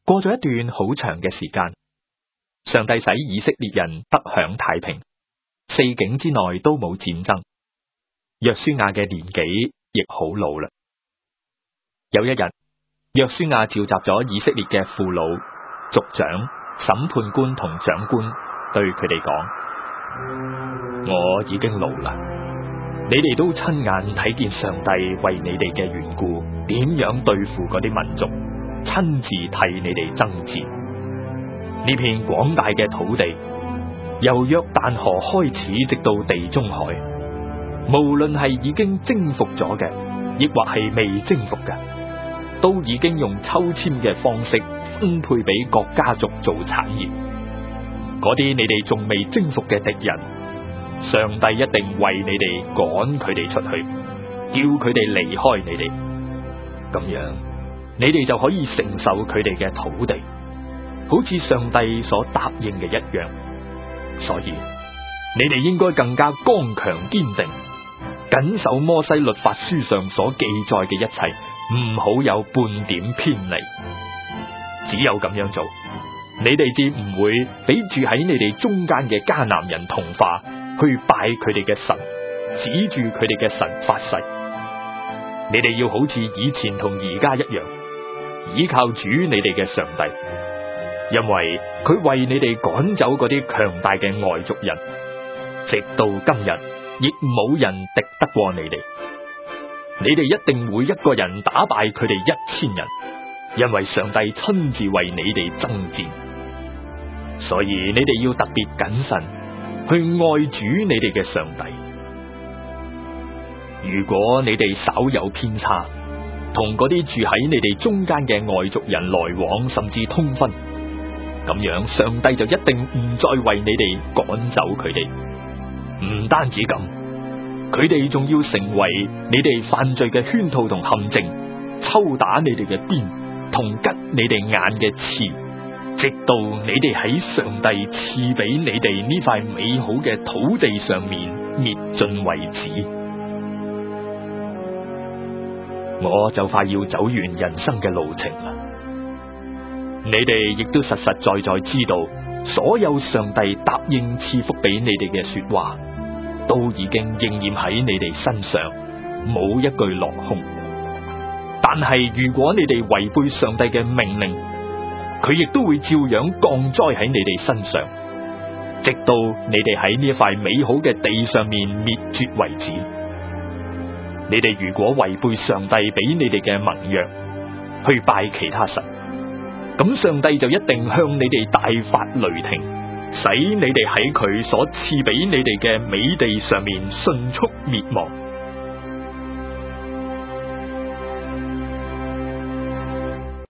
過咗一段好長嘅時間，上帝使以色列人得享太平，四境之內都冇戰爭。約書亞嘅年紀亦好老啦。有一日，約書亞召集咗以色列嘅父老、族長、審判官同長官，對佢哋講：我已經老啦，你哋都親眼睇見上帝為你哋嘅緣故，點樣對付嗰啲民族，親自替你哋爭戰。呢片廣大嘅土地，由約旦河開始，直到地中海，無論係已經征服咗嘅，亦或係未征服嘅，都已經用抽籤嘅方式分配俾各家族做產業。嗰啲你哋仲未征服嘅敵人，上帝一定為你哋趕佢哋出去，叫佢哋離開你哋。咁樣，你哋就可以承受佢哋嘅土地，好似上帝所答應嘅一樣。所以，你哋應該更加剛強堅定，謹守摩西律法書上所記載嘅一切，唔好有半點偏離。只有咁樣做，你哋至唔會俾住喺你哋中間嘅迦南人同化，去拜佢哋嘅神，指住佢哋嘅神發誓。你哋要好似以前同而家一樣，依靠主你哋嘅上帝，因為佢為你哋趕走嗰啲強大嘅外族人，直到今日亦冇人敵得過你哋。你哋一定會一個人打敗佢哋1000人，因為上帝親自為你哋爭戰。所以你哋要特別謹慎，去愛主你哋嘅上帝。如果你哋稍有偏差，同嗰啲住喺你哋中間嘅外族人來往，甚至通婚，咁樣上帝就一定唔再為你哋趕走佢哋。唔單止咁，佢哋仲要成為你哋犯罪嘅圈套同陷阱，抽打你哋嘅鞭，同吉你哋眼嘅刺，直到你哋喺上帝賜俾你哋呢塊美好嘅土地上面滅盡為止。我就快要走完人生嘅路程啦，你哋亦都實實在在知道，所有上帝答應賜福俾你哋嘅說話，都已經應驗喺你哋身上，冇一句落空。但係如果你哋違背上帝嘅命令，佢亦都會照樣降災喺你哋身上，直到你哋喺呢塊美好嘅地上面滅絕為止。你哋如果違背上帝俾你哋嘅盟約，去拜其他神，咁上帝就一定向你哋大發雷霆，使你哋喺佢所賜俾你哋嘅美地上面迅速滅亡。